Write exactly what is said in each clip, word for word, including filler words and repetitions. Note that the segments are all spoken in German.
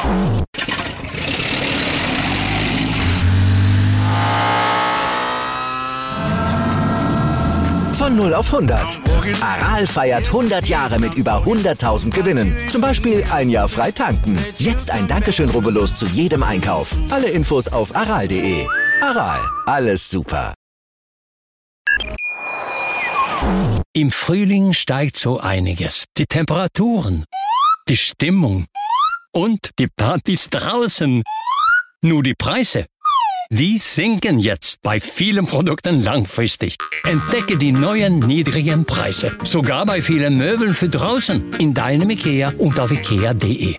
Von null auf hundert. Aral feiert hundert Jahre mit über hunderttausend Gewinnen. Zum Beispiel ein Jahr frei tanken. Jetzt ein Dankeschön, rubbellos zu jedem Einkauf. Alle Infos auf aral punkt de. Aral, alles super. Im Frühling steigt so einiges. Die Temperaturen, die Stimmung und die Partys draußen. Nur die Preise, die sinken jetzt bei vielen Produkten langfristig. Entdecke die neuen niedrigen Preise. Sogar bei vielen Möbeln für draußen. In deinem IKEA und auf ikea punkt de.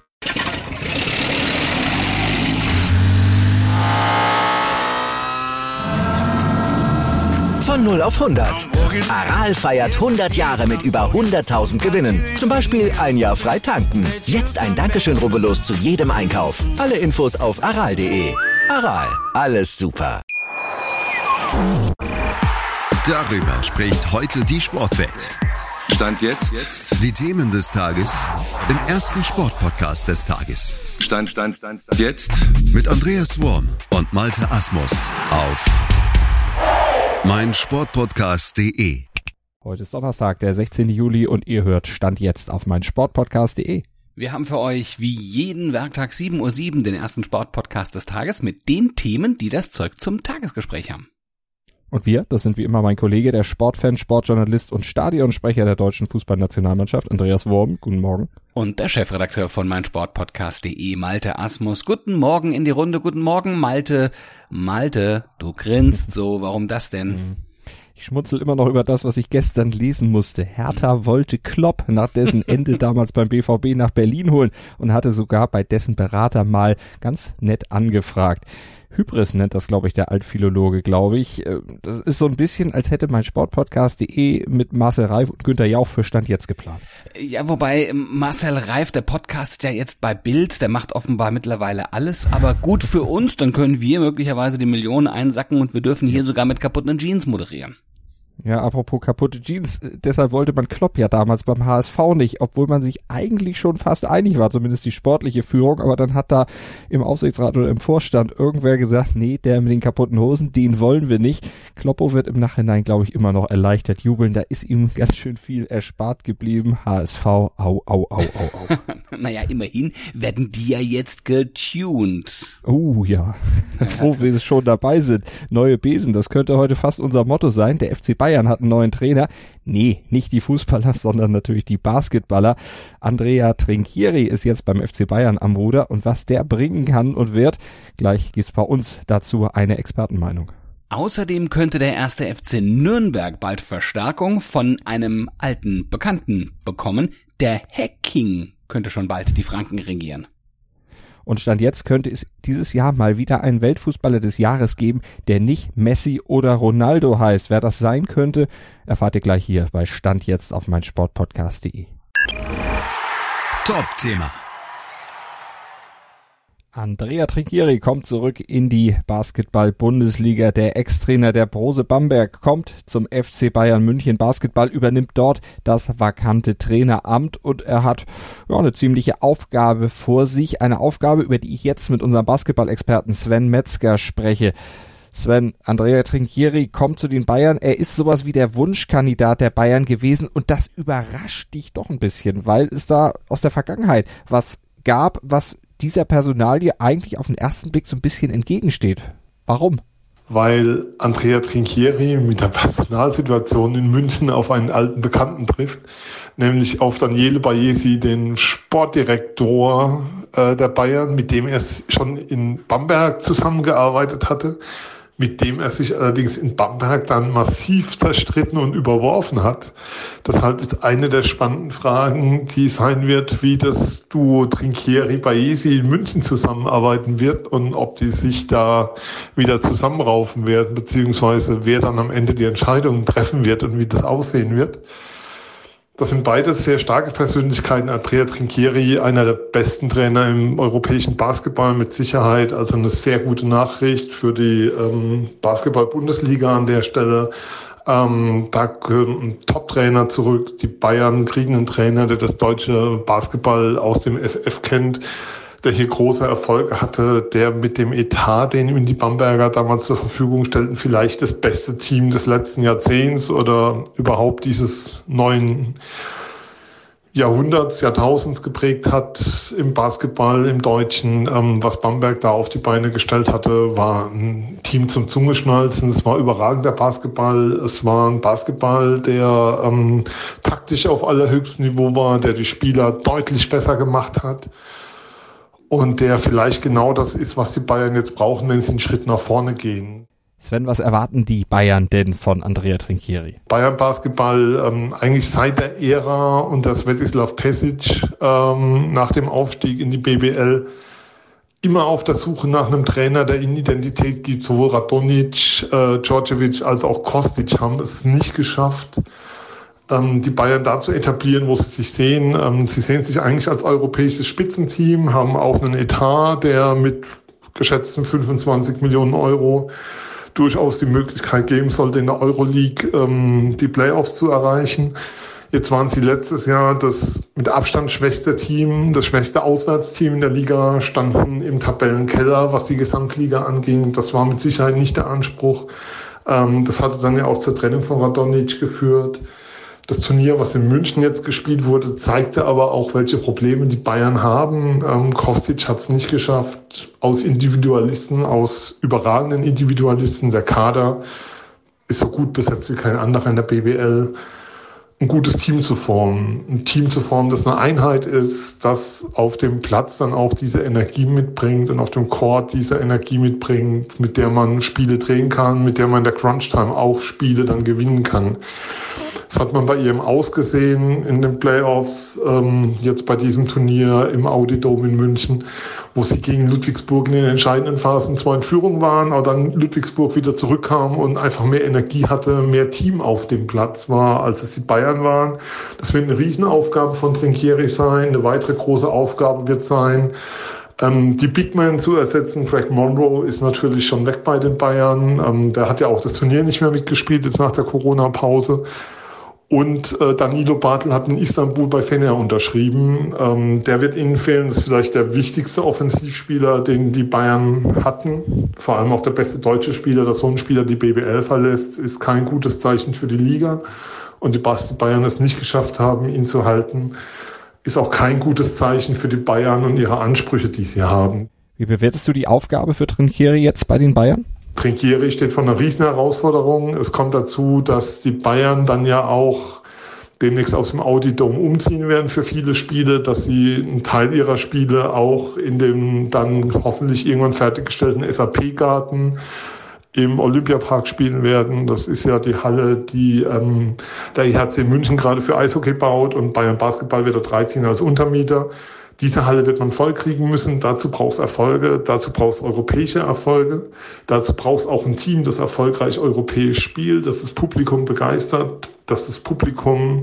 Von null auf hundert. Aral feiert hundert Jahre mit über hunderttausend Gewinnen. Zum Beispiel ein Jahr frei tanken. Jetzt ein Dankeschön, rubbellos zu jedem Einkauf. Alle Infos auf aral punkt de. Aral, alles super. Darüber spricht heute die Sportwelt. Stand jetzt. Die Themen des Tages im ersten Sportpodcast des Tages. Stand, Stand, Stand, Stand. Jetzt. Mit Andreas Worm und Malte Asmus auf meinsportpodcast punkt de. Heute ist Donnerstag, der sechzehnten Juli und ihr hört Stand jetzt auf meinsportpodcast punkt de. Wir haben für euch wie jeden Werktag sieben Uhr sieben den ersten Sportpodcast des Tages mit den Themen, die das Zeug zum Tagesgespräch haben. Und wir, das sind wie immer mein Kollege, der Sportfan, Sportjournalist und Stadionsprecher der deutschen Fußballnationalmannschaft, Andreas Worm. Guten Morgen. Und der Chefredakteur von meinsportpodcast punkt de, Malte Asmus. Guten Morgen in die Runde. Guten Morgen, Malte. Malte, du grinst so. Warum das denn? Ich schmunzel immer noch über das, was ich gestern lesen musste. Hertha wollte Klopp nach dessen Ende damals beim B V B nach Berlin holen und hatte sogar bei dessen Berater mal ganz nett angefragt. Hybris nennt das, glaube ich, der Altphilologe, glaube ich. Das ist so ein bisschen, als hätte mein Sportpodcast punkt de mit Marcel Reif und Günther Jauch für Stand jetzt geplant. Ja, wobei Marcel Reif, der podcastet ja jetzt bei Bild, der macht offenbar mittlerweile alles, aber gut für uns, dann können wir möglicherweise die Millionen einsacken und wir dürfen hier sogar mit kaputten Jeans moderieren. Ja, apropos kaputte Jeans, deshalb wollte man Klopp ja damals beim H S V nicht, obwohl man sich eigentlich schon fast einig war, zumindest die sportliche Führung, aber dann hat da im Aufsichtsrat oder im Vorstand irgendwer gesagt, nee, der mit den kaputten Hosen, den wollen wir nicht. Kloppo wird im Nachhinein, glaube ich, immer noch erleichtert jubeln, da ist ihm ganz schön viel erspart geblieben. H S V, au, au, au, au, au. Naja, immerhin werden die ja jetzt getuned. Oh ja, froh wir schon dabei sind. Neue Besen, das könnte heute fast unser Motto sein. Der F C Bayern Bayern hat einen neuen Trainer. Nee, nicht die Fußballer, sondern natürlich die Basketballer. Andrea Trinchieri ist jetzt beim F C Bayern am Ruder und was der bringen kann und wird, gleich gibt's bei uns dazu eine Expertenmeinung. Außerdem könnte der erste F C Nürnberg bald Verstärkung von einem alten Bekannten bekommen. Der Hacking könnte schon bald die Franken regieren. Und Stand jetzt könnte es dieses Jahr mal wieder einen Weltfußballer des Jahres geben, der nicht Messi oder Ronaldo heißt. Wer das sein könnte, erfahrt ihr gleich hier bei Stand jetzt auf meinsportpodcast punkt de. Top-Thema. Andrea Trinchieri kommt zurück in die Basketball-Bundesliga. Der Ex-Trainer der Brose Bamberg kommt zum F C Bayern München Basketball, übernimmt dort das vakante Traineramt und er hat ja, eine ziemliche Aufgabe vor sich. Eine Aufgabe, über die ich jetzt mit unserem Basketball-Experten Sven Metzger spreche. Sven, Andrea Trinchieri kommt zu den Bayern. Er ist sowas wie der Wunschkandidat der Bayern gewesen und das überrascht dich doch ein bisschen, weil es da aus der Vergangenheit was gab, was dieser Personalie eigentlich auf den ersten Blick so ein bisschen entgegensteht. Warum? Weil Andrea Trinchieri mit der Personalsituation in München auf einen alten Bekannten trifft, nämlich auf Daniele Baiesi, den Sportdirektor äh, der Bayern, mit dem er schon in Bamberg zusammengearbeitet hatte, mit dem er sich allerdings in Bamberg dann massiv zerstritten und überworfen hat. Deshalb ist eine der spannenden Fragen, die sein wird, wie das Duo Trinchieri-Baiesi in München zusammenarbeiten wird und ob die sich da wieder zusammenraufen werden, beziehungsweise wer dann am Ende die Entscheidungen treffen wird und wie das aussehen wird. Das sind beides sehr starke Persönlichkeiten. Andrea Trinchieri, einer der besten Trainer im europäischen Basketball mit Sicherheit. Also eine sehr gute Nachricht für die ähm, Basketball-Bundesliga an der Stelle. Ähm, da gehört ein Top-Trainer zurück. Die Bayern kriegen einen Trainer, der das deutsche Basketball aus dem F F kennt. der hier große Erfolge hatte, der mit dem Etat, den ihm die Bamberger damals zur Verfügung stellten, vielleicht das beste Team des letzten Jahrzehnts oder überhaupt dieses neuen Jahrhunderts, Jahrtausends geprägt hat im Basketball, im Deutschen. Ähm, was Bamberg da auf die Beine gestellt hatte, war ein Team zum Zungeschnalzen. Es war überragender Basketball. Es war ein Basketball, der ähm, taktisch auf allerhöchstem Niveau war, der die Spieler deutlich besser gemacht hat und der vielleicht genau das ist, was die Bayern jetzt brauchen, wenn sie einen Schritt nach vorne gehen. Sven, was erwarten die Bayern denn von Andrea Trinchieri? Bayern Basketball ähm, eigentlich seit der Ära unter Svetislav Pesic ähm, nach dem Aufstieg in die B B L immer auf der Suche nach einem Trainer, der ihnen Identität gibt. Sowohl Radonjic, äh, Djordjevic als auch Kostic haben es nicht geschafft, ähm, die Bayern da zu etablieren, wo sie sich sehen. Ähm, sie sehen sich eigentlich als europäisches Spitzenteam, haben auch einen Etat, der mit geschätzten fünfundzwanzig Millionen Euro durchaus die Möglichkeit geben sollte, in der Euroleague ähm, die Playoffs zu erreichen. Jetzt waren sie letztes Jahr das mit Abstand schwächste Team, das schwächste Auswärtsteam in der Liga, standen im Tabellenkeller, was die Gesamtliga anging. Das war mit Sicherheit nicht der Anspruch. Ähm, das hatte dann ja auch zur Trennung von Radonjic geführt. Das Turnier, was in München jetzt gespielt wurde, zeigte aber auch, welche Probleme die Bayern haben. Ähm, Kostic hat es nicht geschafft, aus Individualisten, aus überragenden Individualisten, der Kader ist so gut besetzt wie kein anderer in der B B L, ein gutes Team zu formen. Ein Team zu formen, das eine Einheit ist, das auf dem Platz dann auch diese Energie mitbringt und auf dem Court diese Energie mitbringt, mit der man Spiele drehen kann, mit der man in der Crunch-Time auch Spiele dann gewinnen kann. Das hat man bei ihrem ausgesehen in den Playoffs, ähm, jetzt bei diesem Turnier im Audi Dome in München, wo sie gegen Ludwigsburg in den entscheidenden Phasen zwar in Führung waren, aber dann Ludwigsburg wieder zurückkam und einfach mehr Energie hatte, mehr Team auf dem Platz war, als es die Bayern waren. Das wird eine Riesenaufgabe von Trinchieri sein. Eine weitere große Aufgabe wird sein, ähm, die Big Men zu ersetzen. Greg Monroe ist natürlich schon weg bei den Bayern. Ähm, der hat ja auch das Turnier nicht mehr mitgespielt, jetzt nach der Corona-Pause. Und äh, Danilo Bartel hat in Istanbul bei Fener unterschrieben. Ähm, der wird ihnen fehlen. Das ist vielleicht der wichtigste Offensivspieler, den die Bayern hatten. Vor allem auch der beste deutsche Spieler. Dass so ein Spieler die B B L verlässt, ist kein gutes Zeichen für die Liga. Und die Bayern es nicht geschafft haben, ihn zu halten, ist auch kein gutes Zeichen für die Bayern und ihre Ansprüche, die sie haben. Wie bewertest du die Aufgabe für Trinchieri jetzt bei den Bayern? Trinchieri steht vor einer riesen Herausforderung. Es kommt dazu, dass die Bayern dann ja auch demnächst aus dem Audi Dome umziehen werden für viele Spiele, dass sie einen Teil ihrer Spiele auch in dem dann hoffentlich irgendwann fertiggestellten S A P-Garten im Olympiapark spielen werden. Das ist ja die Halle, die ähm, der E H C München gerade für Eishockey baut, und Bayern Basketball wird dort reinziehen als Untermieter. Diese Halle wird man voll kriegen müssen. Dazu braucht es Erfolge, dazu braucht es europäische Erfolge, dazu braucht es auch ein Team, das erfolgreich europäisch spielt, das das Publikum begeistert, dass das Publikum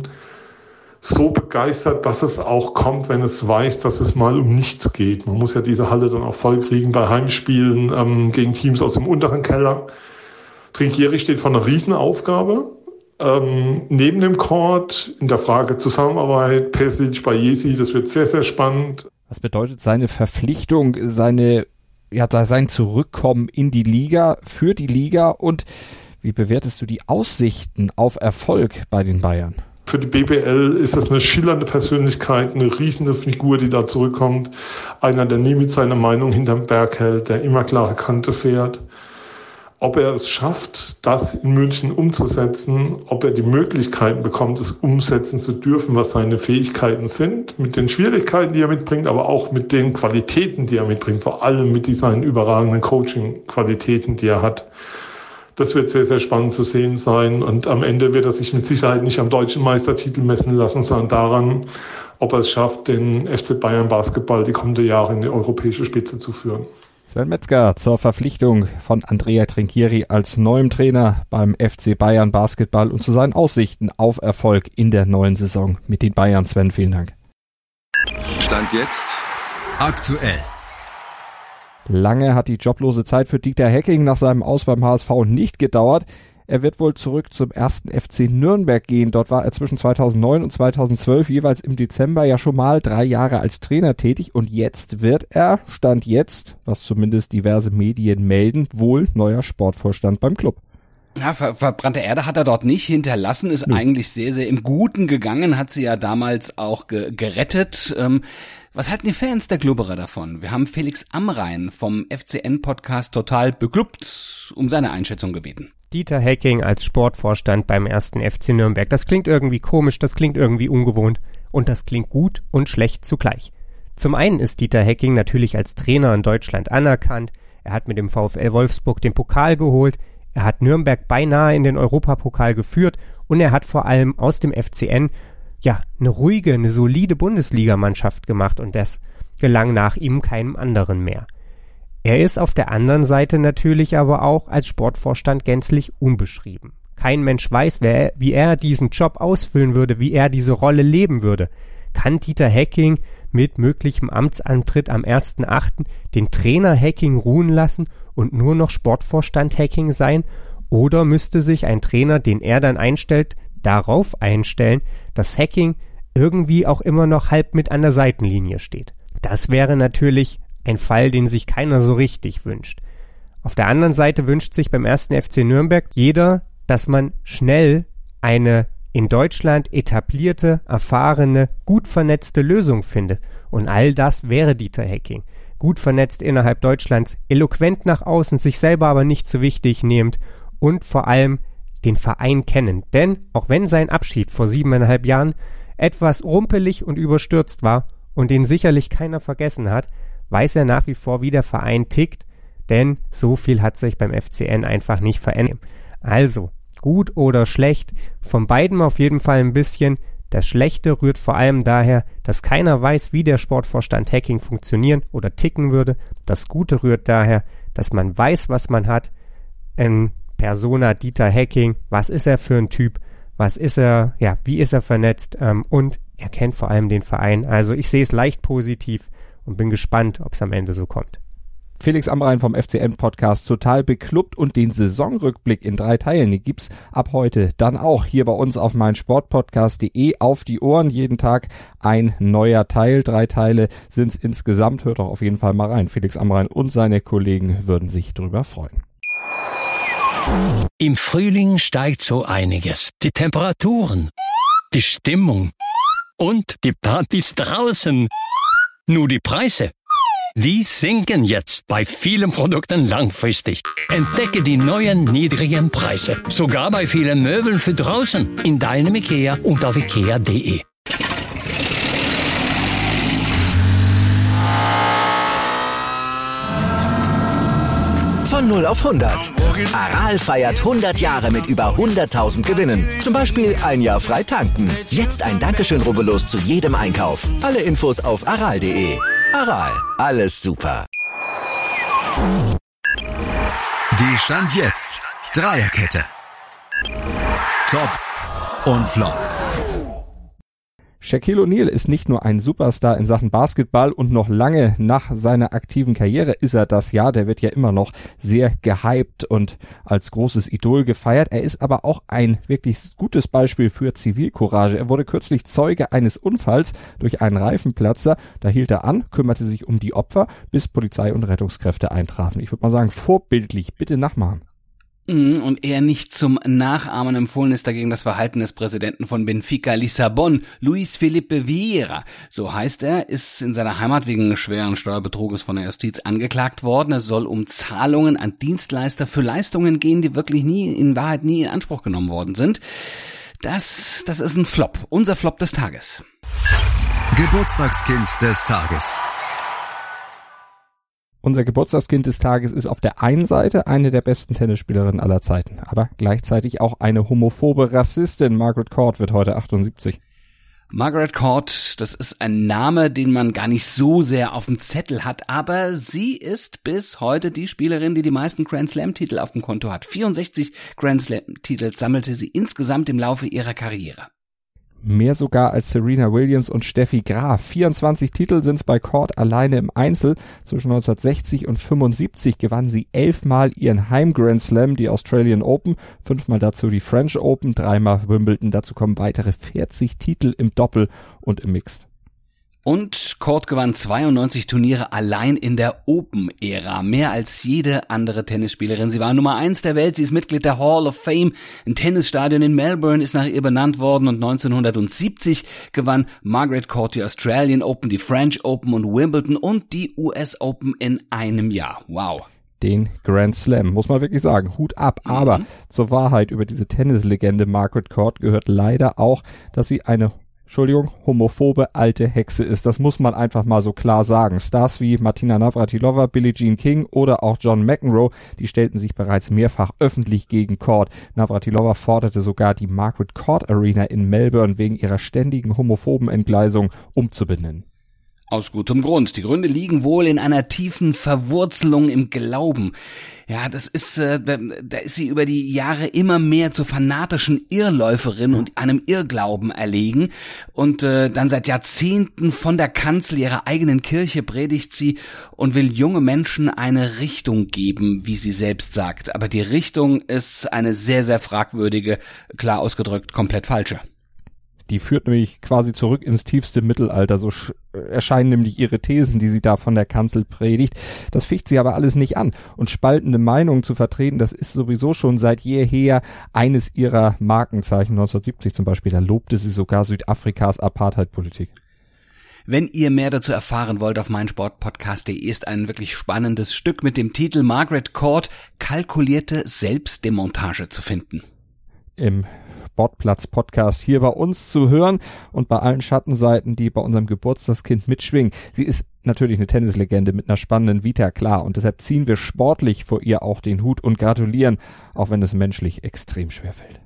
so begeistert, dass es auch kommt, wenn es weiß, dass es mal um nichts geht. Man muss ja diese Halle dann auch voll kriegen bei Heimspielen ähm, gegen Teams aus dem unteren Keller. Trinchieri steht vor einer Riesenaufgabe. Ähm, neben dem Court, in der Frage Zusammenarbeit, Pesic, Bayesi, das wird sehr, sehr spannend. Was bedeutet seine Verpflichtung, seine, ja, sein Zurückkommen in die Liga, für die Liga, und wie bewertest du die Aussichten auf Erfolg bei den Bayern? Für die B B L ist das eine schillernde Persönlichkeit, eine riesige Figur, die da zurückkommt. Einer, der nie mit seiner Meinung hinterm Berg hält, der immer klare Kante fährt. Ob er es schafft, das in München umzusetzen, ob er die Möglichkeiten bekommt, es umsetzen zu dürfen, was seine Fähigkeiten sind, mit den Schwierigkeiten, die er mitbringt, aber auch mit den Qualitäten, die er mitbringt, vor allem mit seinen überragenden Coaching-Qualitäten, die er hat. Das wird sehr, sehr spannend zu sehen sein, und am Ende wird er sich mit Sicherheit nicht am deutschen Meistertitel messen lassen, sondern daran, ob er es schafft, den F C Bayern Basketball die kommenden Jahre in die europäische Spitze zu führen. Sven Metzger zur Verpflichtung von Andrea Trinchieri als neuem Trainer beim F C Bayern Basketball und zu seinen Aussichten auf Erfolg in der neuen Saison mit den Bayern. Sven, vielen Dank. Stand jetzt aktuell. Lange hat die joblose Zeit für Dieter Hecking nach seinem Aus beim H S V nicht gedauert. Er wird wohl zurück zum ersten F C Nürnberg gehen. Dort war er zwischen zweitausendneun und zweitausendzwölf jeweils im Dezember ja schon mal drei Jahre als Trainer tätig. Und jetzt wird er, Stand jetzt, was zumindest diverse Medien melden, wohl neuer Sportvorstand beim Club. Ja, ver- verbrannte Erde hat er dort nicht hinterlassen, ist ja. eigentlich sehr, sehr im Guten gegangen, hat sie ja damals auch ge- gerettet. Ähm, was halten die Fans der Glubberer davon? Wir haben Felix Amrain vom F C N-Podcast Total beklubbt um seine Einschätzung gebeten. Dieter Hecking als Sportvorstand beim ersten F C Nürnberg. Das klingt irgendwie komisch, das klingt irgendwie ungewohnt und das klingt gut und schlecht zugleich. Zum einen ist Dieter Hecking natürlich als Trainer in Deutschland anerkannt. Er hat mit dem VfL Wolfsburg den Pokal geholt. Er hat Nürnberg beinahe in den Europapokal geführt und er hat vor allem aus dem F C N ja eine ruhige, eine solide Bundesligamannschaft gemacht und das gelang nach ihm keinem anderen mehr. Er ist auf der anderen Seite natürlich aber auch als Sportvorstand gänzlich unbeschrieben. Kein Mensch weiß, wer, wie er diesen Job ausfüllen würde, wie er diese Rolle leben würde. Kann Dieter Hecking mit möglichem Amtsantritt am ersten achten den Trainer Hecking ruhen lassen und nur noch Sportvorstand Hecking sein? Oder müsste sich ein Trainer, den er dann einstellt, darauf einstellen, dass Hecking irgendwie auch immer noch halb mit an der Seitenlinie steht? Das wäre natürlich ein Fall, den sich keiner so richtig wünscht. Auf der anderen Seite wünscht sich beim ersten F C Nürnberg jeder, dass man schnell eine in Deutschland etablierte, erfahrene, gut vernetzte Lösung findet. Und all das wäre Dieter Hecking. Gut vernetzt innerhalb Deutschlands, eloquent nach außen, sich selber aber nicht so wichtig nehmend und vor allem den Verein kennen. Denn auch wenn sein Abschied vor siebeneinhalb Jahren etwas rumpelig und überstürzt war und den sicherlich keiner vergessen hat, weiß er nach wie vor, wie der Verein tickt, denn so viel hat sich beim F C N einfach nicht verändert. Also, gut oder schlecht, von beidem auf jeden Fall ein bisschen. Das Schlechte rührt vor allem daher, dass keiner weiß, wie der Sportvorstand Hecking funktionieren oder ticken würde. Das Gute rührt daher, dass man weiß, was man hat. In Persona Dieter Hecking, was ist er für ein Typ, was ist er, ja, wie ist er vernetzt ähm, und er kennt vor allem den Verein. Also ich sehe es leicht positiv und bin gespannt, ob es am Ende so kommt. Felix Amrain vom F C N-Podcast Total beklubbt und den Saisonrückblick in drei Teilen, die gibt's ab heute dann auch hier bei uns auf meinsportpodcast punkt de auf die Ohren. Jeden Tag ein neuer Teil. Drei Teile sind's insgesamt. Hört doch auf jeden Fall mal rein. Felix Amrain und seine Kollegen würden sich drüber freuen. Im Frühling steigt so einiges. Die Temperaturen, die Stimmung und die Partys draußen. Nur die Preise, die sinken jetzt bei vielen Produkten langfristig. Entdecke die neuen niedrigen Preise. Sogar bei vielen Möbeln für draußen. In deinem IKEA und auf ikea punkt de. Von null auf hundert. Aral feiert hundert Jahre mit über hunderttausend Gewinnen. Zum Beispiel ein Jahr frei tanken. Jetzt ein Dankeschön, rubbellos zu jedem Einkauf. Alle Infos auf aral punkt de. Aral, alles super. Die Stand jetzt. Dreierkette. Top und Flop. Shaquille O'Neal ist nicht nur ein Superstar in Sachen Basketball und noch lange nach seiner aktiven Karriere ist er das, ja, der wird ja immer noch sehr gehypt und als großes Idol gefeiert. Er ist aber auch ein wirklich gutes Beispiel für Zivilcourage. Er wurde kürzlich Zeuge eines Unfalls durch einen Reifenplatzer. Da hielt er an, kümmerte sich um die Opfer, bis Polizei und Rettungskräfte eintrafen. Ich würde mal sagen, vorbildlich, bitte nachmachen. Und eher nicht zum Nachahmen empfohlen ist dagegen das Verhalten des Präsidenten von Benfica Lissabon, Luis Felipe Vieira. So heißt er, ist in seiner Heimat wegen schweren Steuerbetruges von der Justiz angeklagt worden. Es soll um Zahlungen an Dienstleister für Leistungen gehen, die wirklich nie, in Wahrheit nie in Anspruch genommen worden sind. Das, das ist ein Flop. Unser Flop des Tages. Geburtstagskind des Tages. Unser Geburtstagskind des Tages ist auf der einen Seite eine der besten Tennisspielerinnen aller Zeiten, aber gleichzeitig auch eine homophobe Rassistin. Margaret Court wird heute achtundsiebzig. Margaret Court, das ist ein Name, den man gar nicht so sehr auf dem Zettel hat, aber sie ist bis heute die Spielerin, die die meisten Grand Slam-Titel auf dem Konto hat. vierundsechzig Grand Slam-Titel sammelte sie insgesamt im Laufe ihrer Karriere. Mehr sogar als Serena Williams und Steffi Graf. vierundzwanzig Titel sind es bei Court alleine im Einzel. Zwischen neunzehnhundertsechzig und fünfundsiebzig gewann sie elfmal ihren Heim-Grand Slam, die Australian Open, fünfmal dazu die French Open, dreimal Wimbledon. Dazu kommen weitere vierzig Titel im Doppel und im Mixed. Und Court gewann zweiundneunzig Turniere allein in der Open-Ära, mehr als jede andere Tennisspielerin. Sie war Nummer eins der Welt, sie ist Mitglied der Hall of Fame. Ein Tennisstadion in Melbourne ist nach ihr benannt worden und neunzehnhundertsiebzig gewann Margaret Court die Australian Open, die French Open und Wimbledon und die U S Open in einem Jahr. Wow. Den Grand Slam, muss man wirklich sagen, Hut ab. Mhm. Aber zur Wahrheit über diese Tennislegende Margaret Court gehört leider auch, dass sie eine Entschuldigung, homophobe alte Hexe ist. Das muss man einfach mal so klar sagen. Stars wie Martina Navratilova, Billie Jean King oder auch John McEnroe, die stellten sich bereits mehrfach öffentlich gegen Court. Navratilova forderte sogar die Margaret Court Arena in Melbourne wegen ihrer ständigen homophoben Entgleisung umzubenennen. Aus gutem Grund. Die Gründe liegen wohl in einer tiefen Verwurzelung im Glauben. Ja, das ist, äh, da ist sie über die Jahre immer mehr zur fanatischen Irrläuferin und einem Irrglauben erlegen. Und äh, dann seit Jahrzehnten von der Kanzel ihrer eigenen Kirche predigt sie und will junge Menschen eine Richtung geben, wie sie selbst sagt. Aber die Richtung ist eine sehr, sehr fragwürdige, klar ausgedrückt komplett falsche. Die führt nämlich quasi zurück ins tiefste Mittelalter. So sch- erscheinen nämlich ihre Thesen, die sie da von der Kanzel predigt. Das ficht sie aber alles nicht an. Und spaltende Meinungen zu vertreten, das ist sowieso schon seit jeher eines ihrer Markenzeichen. neunzehnhundertsiebzig zum Beispiel, da lobte sie sogar Südafrikas Apartheid-Politik. Wenn ihr mehr dazu erfahren wollt, auf meinsportpodcast punkt de ist ein wirklich spannendes Stück mit dem Titel Margaret Court, kalkulierte Selbstdemontage zu finden. Im Sportplatz-Podcast hier bei uns zu hören und bei allen Schattenseiten, die bei unserem Geburtstagskind mitschwingen. Sie ist natürlich eine Tennislegende mit einer spannenden Vita, klar, und deshalb ziehen wir sportlich vor ihr auch den Hut und gratulieren, auch wenn es menschlich extrem schwer fällt.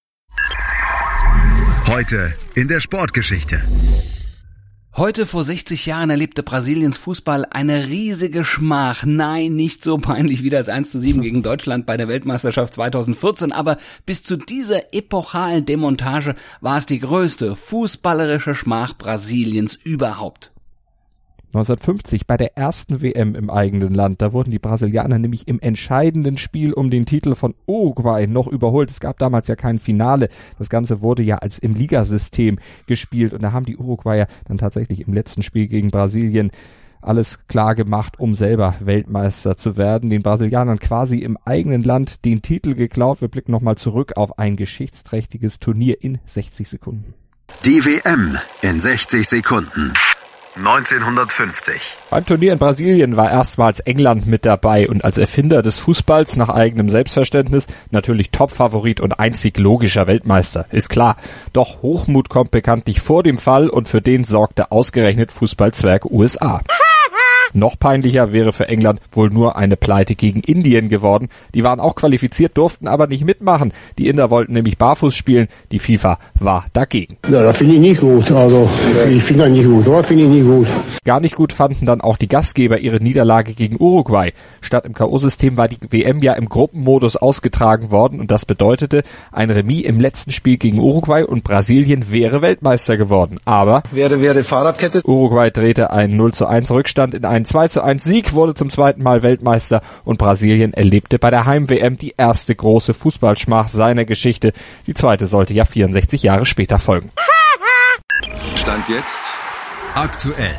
Heute in der Sportgeschichte. Heute vor sechzig Jahren erlebte Brasiliens Fußball eine riesige Schmach. Nein, nicht so peinlich wie das eins zu sieben gegen Deutschland bei der Weltmeisterschaft zweitausendvierzehn, aber bis zu dieser epochalen Demontage war es die größte fußballerische Schmach Brasiliens überhaupt. neunzehnhundertfünfzig bei der ersten W M im eigenen Land, da wurden die Brasilianer nämlich im entscheidenden Spiel um den Titel von Uruguay noch überholt. Es gab damals ja kein Finale. Das Ganze wurde ja als im Ligasystem gespielt und da haben die Uruguayer dann tatsächlich im letzten Spiel gegen Brasilien alles klar gemacht, um selber Weltmeister zu werden. Den Brasilianern quasi im eigenen Land den Titel geklaut. Wir blicken nochmal zurück auf ein geschichtsträchtiges Turnier in sechzig Sekunden. Die W M in sechzig Sekunden. neunzehnhundertfünfzig. Beim Turnier in Brasilien war erstmals England mit dabei und als Erfinder des Fußballs nach eigenem Selbstverständnis natürlich Topfavorit und einzig logischer Weltmeister, ist klar. Doch Hochmut kommt bekanntlich vor dem Fall und für den sorgte ausgerechnet Fußballzwerg U S A. Noch peinlicher wäre für England wohl nur eine Pleite gegen Indien geworden. Die waren auch qualifiziert, durften aber nicht mitmachen. Die Inder wollten nämlich barfuß spielen. Die FIFA war dagegen. Ja, das finde ich nicht gut. Also, ich finde das nicht gut. Das finde ich nicht gut. Gar nicht gut fanden dann auch die Gastgeber ihre Niederlage gegen Uruguay. Statt im K O-System war die W M ja im Gruppenmodus ausgetragen worden und das bedeutete ein Remis im letzten Spiel gegen Uruguay und Brasilien wäre Weltmeister geworden. Aber Wäre, wäre Fahrradkette. Uruguay drehte einen null zu eins Rückstand in einen zwei zu eins Sieg, wurde zum zweiten Mal Weltmeister und Brasilien erlebte bei der Heim-W M die erste große Fußballschmach seiner Geschichte. Die zweite sollte ja vierundsechzig Jahre später folgen. Stand jetzt aktuell.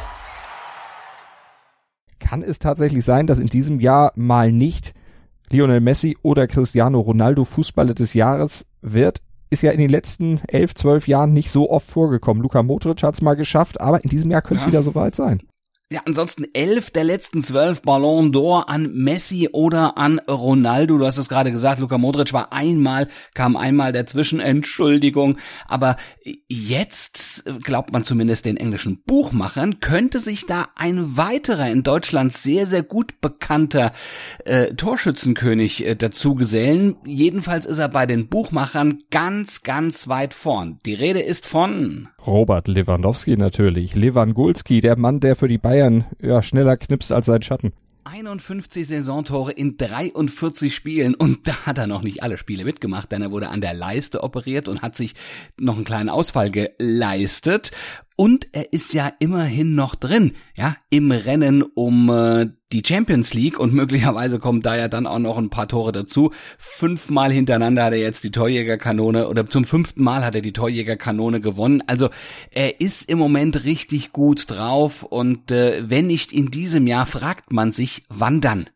Kann es tatsächlich sein, dass in diesem Jahr mal nicht Lionel Messi oder Cristiano Ronaldo Fußballer des Jahres wird? Ist ja in den letzten elf, zwölf Jahren nicht so oft vorgekommen. Luka Modric hat es mal geschafft, aber in diesem Jahr könnte es ja wieder soweit sein. Ja, ansonsten elf der letzten zwölf Ballon d'Or an Messi oder an Ronaldo. Du hast es gerade gesagt, Luka Modric war einmal, kam einmal dazwischen, Entschuldigung. Aber jetzt, glaubt man zumindest den englischen Buchmachern, könnte sich da ein weiterer in Deutschland sehr, sehr gut bekannter äh, Torschützenkönig äh, dazu gesellen. Jedenfalls ist er bei den Buchmachern ganz, ganz weit vorn. Die Rede ist von Robert Lewandowski natürlich. Lewandowski, der Mann, der für die Bayern ja schneller knipst als sein Schatten. einundfünfzig Saisontore in dreiundvierzig Spielen und da hat er noch nicht alle Spiele mitgemacht, denn er wurde an der Leiste operiert und hat sich noch einen kleinen Ausfall geleistet. Und er ist ja immerhin noch drin, ja, im Rennen um äh, die Champions League und möglicherweise kommen da ja dann auch noch ein paar Tore dazu. Fünfmal hintereinander hat er jetzt die Torjägerkanone oder zum fünften Mal hat er die Torjägerkanone gewonnen. Also er ist im Moment richtig gut drauf und äh, wenn nicht in diesem Jahr, fragt man sich, wann dann?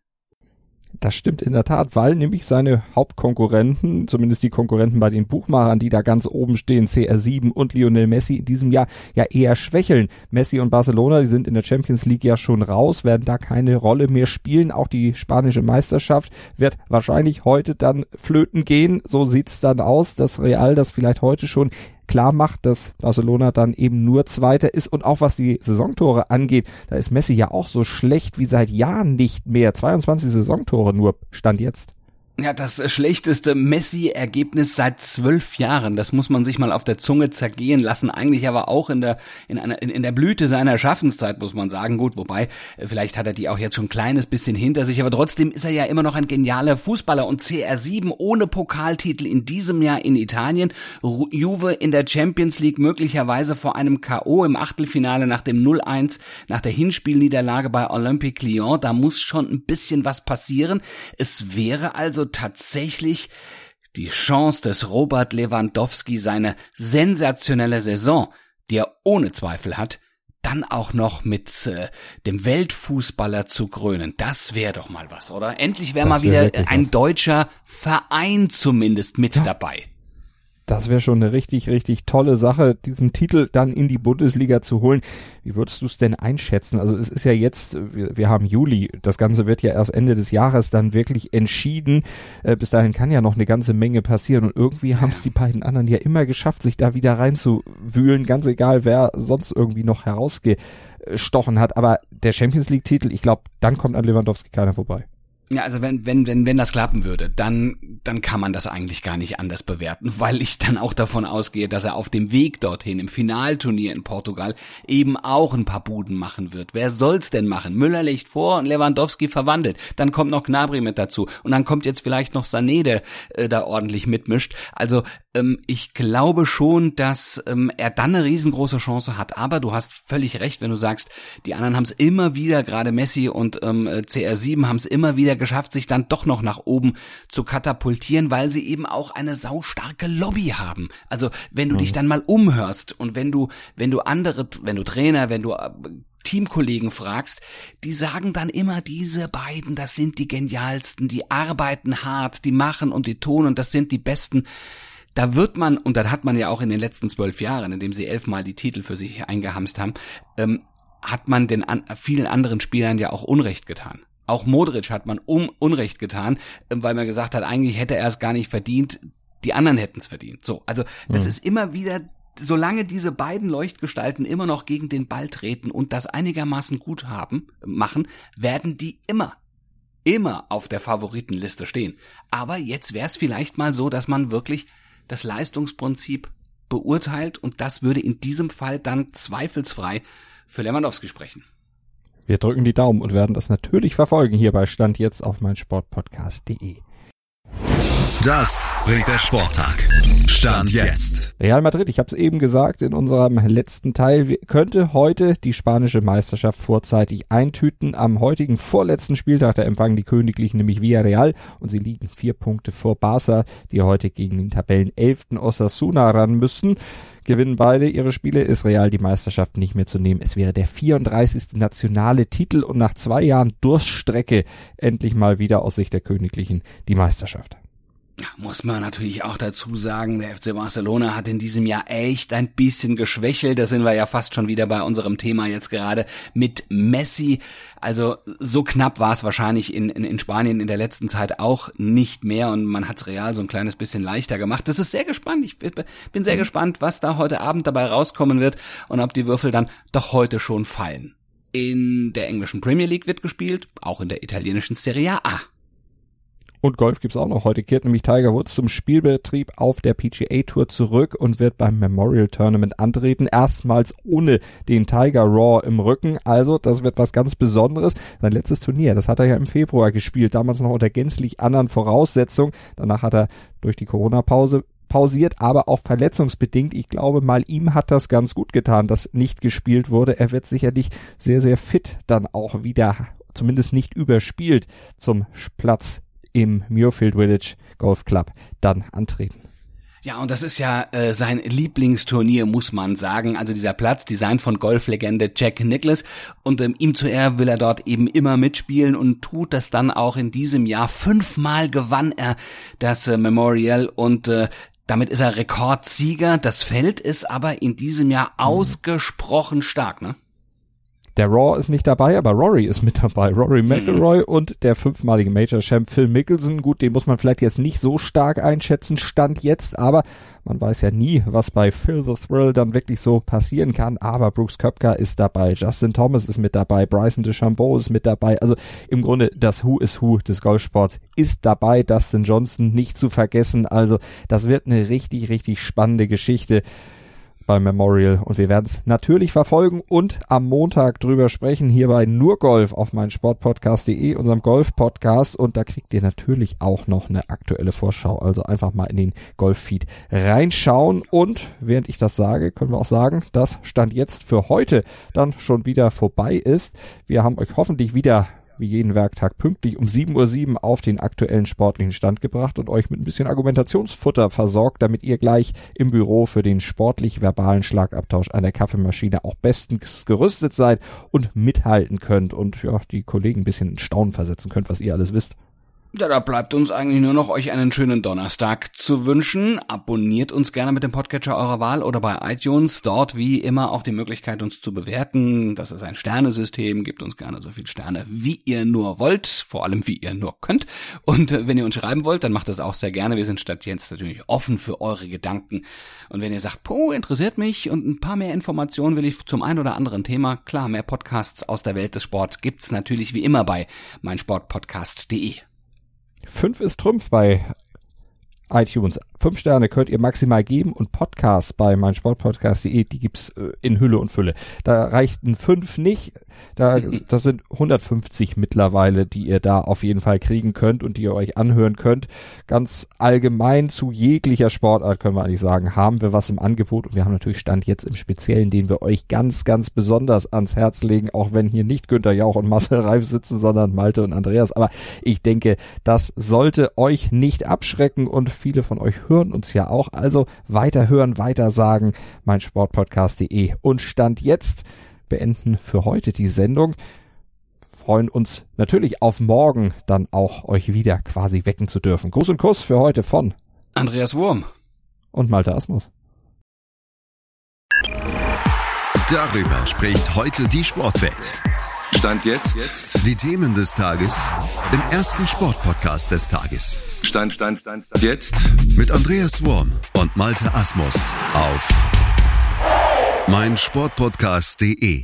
Das stimmt in der Tat, weil nämlich seine Hauptkonkurrenten, zumindest die Konkurrenten bei den Buchmachern, die da ganz oben stehen, C R sieben und Lionel Messi in diesem Jahr ja eher schwächeln. Messi und Barcelona, die sind in der Champions League ja schon raus, werden da keine Rolle mehr spielen. Auch die spanische Meisterschaft wird wahrscheinlich heute dann flöten gehen. So sieht's dann aus, dass Real das vielleicht heute schon klar macht, dass Barcelona dann eben nur Zweiter ist und auch was die Saisontore angeht, da ist Messi ja auch so schlecht wie seit Jahren nicht mehr. zweiundzwanzig Saisontore nur, Stand jetzt. Ja, das schlechteste Messi-Ergebnis seit zwölf Jahren. Das muss man sich mal auf der Zunge zergehen lassen. Eigentlich aber auch in der in einer in, in der Blüte seiner Schaffenszeit, muss man sagen. Gut, wobei vielleicht hat er die auch jetzt schon ein kleines bisschen hinter sich, aber trotzdem ist er ja immer noch ein genialer Fußballer. Und C R sieben ohne Pokaltitel in diesem Jahr in Italien, Juve in der Champions League möglicherweise vor einem K O im Achtelfinale nach dem null eins, nach der Hinspielniederlage bei Olympique Lyon. Da muss schon ein bisschen was passieren. Es wäre also tatsächlich die Chance des Robert Lewandowski, seine sensationelle Saison, die er ohne Zweifel hat, dann auch noch mit äh, dem Weltfußballer zu krönen. Das wäre doch mal was, oder? Endlich wäre mal wieder ein was. Deutscher Verein zumindest mit ja. dabei. Das wäre schon eine richtig, richtig tolle Sache, diesen Titel dann in die Bundesliga zu holen. Wie würdest du es denn einschätzen? Also es ist ja jetzt, wir, wir haben Juli, das Ganze wird ja erst Ende des Jahres dann wirklich entschieden. Äh, bis dahin kann ja noch eine ganze Menge passieren und irgendwie ja. haben es die beiden anderen ja immer geschafft, sich da wieder reinzuwühlen, ganz egal, wer sonst irgendwie noch herausgestochen hat. Aber der Champions League-Titel, ich glaube, dann kommt an Lewandowski keiner vorbei. Ja, also wenn wenn wenn wenn das klappen würde, dann dann kann man das eigentlich gar nicht anders bewerten, weil ich dann auch davon ausgehe, dass er auf dem Weg dorthin im Finalturnier in Portugal eben auch ein paar Buden machen wird. Wer soll's denn machen? Müller legt vor und Lewandowski verwandelt. Dann kommt noch Gnabry mit dazu und dann kommt jetzt vielleicht noch Sané, der äh, da ordentlich mitmischt. Also ähm, ich glaube schon, dass ähm, er dann eine riesengroße Chance hat. Aber du hast völlig recht, wenn du sagst, die anderen haben es immer wieder, gerade Messi und ähm, C R sieben haben es immer wieder geschafft, sich dann doch noch nach oben zu katapultieren, weil sie eben auch eine saustarke Lobby haben. Also wenn du mhm. dich dann mal umhörst und wenn du wenn du andere, wenn du Trainer, wenn du äh, Teamkollegen fragst, die sagen dann immer, diese beiden, das sind die genialsten, die arbeiten hart, die machen und die tun und das sind die Besten. Da wird man, und dann hat man ja auch in den letzten zwölf Jahren, in dem sie elfmal die Titel für sich eingehamst haben, ähm, hat man den an, vielen anderen Spielern ja auch Unrecht getan. Auch Modric hat man um Unrecht getan, weil man gesagt hat, eigentlich hätte er es gar nicht verdient, die anderen hätten es verdient. So, also das mhm. ist immer wieder, solange diese beiden Leuchtgestalten immer noch gegen den Ball treten und das einigermaßen gut haben, machen, werden die immer, immer auf der Favoritenliste stehen. Aber jetzt wäre es vielleicht mal so, dass man wirklich das Leistungsprinzip beurteilt und das würde in diesem Fall dann zweifelsfrei für Lewandowski sprechen. Wir drücken die Daumen und werden das natürlich verfolgen hier bei Stand jetzt auf meinsportpodcast punkt de. Das bringt der Sporttag. Stand jetzt. Real Madrid, ich habe es eben gesagt in unserem letzten Teil, könnte heute die spanische Meisterschaft vorzeitig eintüten. Am heutigen vorletzten Spieltag, da empfangen die Königlichen nämlich Villarreal und sie liegen vier Punkte vor Barca, die heute gegen den Tabellenelften Osasuna ran müssen. Gewinnen beide ihre Spiele, ist Real die Meisterschaft nicht mehr zu nehmen. Es wäre der vierunddreißigste nationale Titel und nach zwei Jahren Durststrecke endlich mal wieder aus Sicht der Königlichen die Meisterschaft. Ja, muss man natürlich auch dazu sagen, der F C Barcelona hat in diesem Jahr echt ein bisschen geschwächelt. Da sind wir ja fast schon wieder bei unserem Thema jetzt gerade mit Messi. Also so knapp war es wahrscheinlich in, in, in Spanien in der letzten Zeit auch nicht mehr und man hat's Real so ein kleines bisschen leichter gemacht. Das ist sehr gespannt. Ich bin sehr gespannt, was da heute Abend dabei rauskommen wird und ob die Würfel dann doch heute schon fallen. In der englischen Premier League wird gespielt, auch in der italienischen Serie A. Und Golf gibt's auch noch. Heute kehrt nämlich Tiger Woods zum Spielbetrieb auf der P G A Tour zurück und wird beim Memorial Tournament antreten. Erstmals ohne den Tiger Raw im Rücken. Also, das wird was ganz Besonderes. Sein letztes Turnier, das hat er ja im Februar gespielt. Damals noch unter gänzlich anderen Voraussetzungen. Danach hat er durch die Corona-Pause pausiert, aber auch verletzungsbedingt. Ich glaube mal, ihm hat das ganz gut getan, dass nicht gespielt wurde. Er wird sicherlich sehr, sehr fit dann auch wieder, zumindest nicht überspielt, zum Platz im Muirfield Village Golf Club dann antreten. Ja, und das ist ja äh, sein Lieblingsturnier, muss man sagen. Also dieser Platz, designt von Golflegende Jack Nicklaus. Und ähm, ihm zu Ehren will er dort eben immer mitspielen und tut das dann auch in diesem Jahr. Fünfmal gewann er das äh, Memorial und äh, damit ist er Rekordsieger. Das Feld ist aber in diesem Jahr ausgesprochen stark, ne? Der Raw ist nicht dabei, aber Rory ist mit dabei. Rory McIlroy mhm. und der fünfmalige Major-Champ Phil Mickelson. Gut, den muss man vielleicht jetzt nicht so stark einschätzen, Stand jetzt, aber man weiß ja nie, was bei Phil the Thrill dann wirklich so passieren kann. Aber Brooks Koepka ist dabei, Justin Thomas ist mit dabei, Bryson DeChambeau ist mit dabei. Also im Grunde das Who is Who des Golfsports ist dabei. Dustin Johnson nicht zu vergessen. Also das wird eine richtig, richtig spannende Geschichte beim Memorial und wir werden es natürlich verfolgen und am Montag drüber sprechen hier bei Nur Golf auf meinsportpodcast punkt de, unserem Golf-Podcast, und da kriegt ihr natürlich auch noch eine aktuelle Vorschau, also einfach mal in den Golf-Feed reinschauen. Und während ich das sage, können wir auch sagen, dass Stand jetzt für heute dann schon wieder vorbei ist. Wir haben euch hoffentlich wieder wie jeden Werktag pünktlich um sieben Uhr sieben auf den aktuellen sportlichen Stand gebracht und euch mit ein bisschen Argumentationsfutter versorgt, damit ihr gleich im Büro für den sportlich-verbalen Schlagabtausch an der Kaffeemaschine auch bestens gerüstet seid und mithalten könnt und ja die Kollegen ein bisschen in Staunen versetzen könnt, was ihr alles wisst. Ja, da bleibt uns eigentlich nur noch euch einen schönen Donnerstag zu wünschen. Abonniert uns gerne mit dem Podcatcher eurer Wahl oder bei iTunes. Dort wie immer auch die Möglichkeit, uns zu bewerten. Das ist ein Sternesystem. Gebt uns gerne so viele Sterne, wie ihr nur wollt. Vor allem, wie ihr nur könnt. Und wenn ihr uns schreiben wollt, dann macht das auch sehr gerne. Wir sind statt jetzt natürlich offen für eure Gedanken. Und wenn ihr sagt, po, interessiert mich und ein paar mehr Informationen will ich zum ein oder anderen Thema, klar, mehr Podcasts aus der Welt des Sports gibt's natürlich wie immer bei meinsportpodcast punkt de. Fünf ist Trumpf bei iTunes. Fünf Sterne könnt ihr maximal geben und Podcasts bei meinsportpodcast punkt de, die gibt's äh, in Hülle und Fülle. Da reicht ein fünf nicht. Da, das sind hundertfünfzig mittlerweile, die ihr da auf jeden Fall kriegen könnt und die ihr euch anhören könnt. Ganz allgemein zu jeglicher Sportart können wir eigentlich sagen, haben wir was im Angebot und wir haben natürlich Stand jetzt im Speziellen, den wir euch ganz, ganz besonders ans Herz legen, auch wenn hier nicht Günther Jauch und Marcel Reif sitzen, sondern Malte und Andreas. Aber ich denke, das sollte euch nicht abschrecken und viele von euch hören uns ja auch, also weiter hören, weiter sagen, meinsportpodcast punkt de. Und Stand jetzt beenden für heute die Sendung. Freuen uns natürlich auf morgen dann auch euch wieder quasi wecken zu dürfen. Gruß und Kuss für heute von Andreas Wurm und Malte Asmus. Darüber spricht heute die Sportwelt. Stand jetzt. jetzt. Die Themen des Tages im ersten Sportpodcast des Tages. Stand, Stand, Stand, Stand. Jetzt. Mit Andreas Wurm und Malte Asmus auf meinsportpodcast punkt de.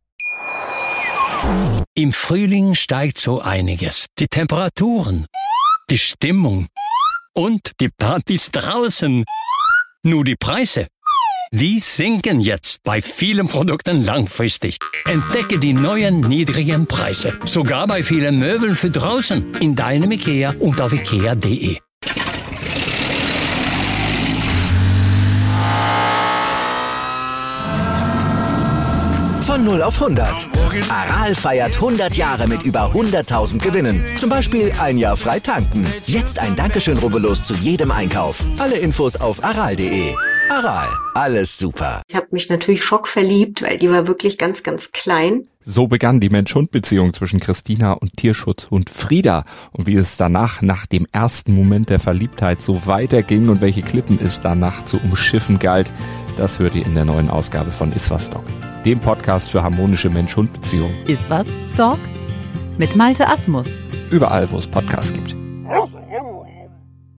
Im Frühling steigt so einiges. Die Temperaturen, die Stimmung und die Partys draußen. Nur die Preise, die sinken jetzt bei vielen Produkten langfristig. Entdecke die neuen niedrigen Preise. Sogar bei vielen Möbeln für draußen. In deinem IKEA und auf ikea punkt de. Von null auf hundert. Aral feiert hundert Jahre mit über hunderttausend Gewinnen. Zum Beispiel ein Jahr frei tanken. Jetzt ein Dankeschön, rubbellos zu jedem Einkauf. Alle Infos auf aral punkt de. Aral, alles super. Ich habe mich natürlich schockverliebt, weil die war wirklich ganz, ganz klein. So begann die Mensch-Hund-Beziehung zwischen Christina und Tierschutzhund Frieda. Und wie es danach, nach dem ersten Moment der Verliebtheit, so weiterging und welche Klippen es danach zu umschiffen galt, das hört ihr in der neuen Ausgabe von Iswas Dog, dem Podcast für harmonische Mensch-Hund-Beziehungen. Iswas Dog mit Malte Asmus. Überall, wo es Podcasts gibt.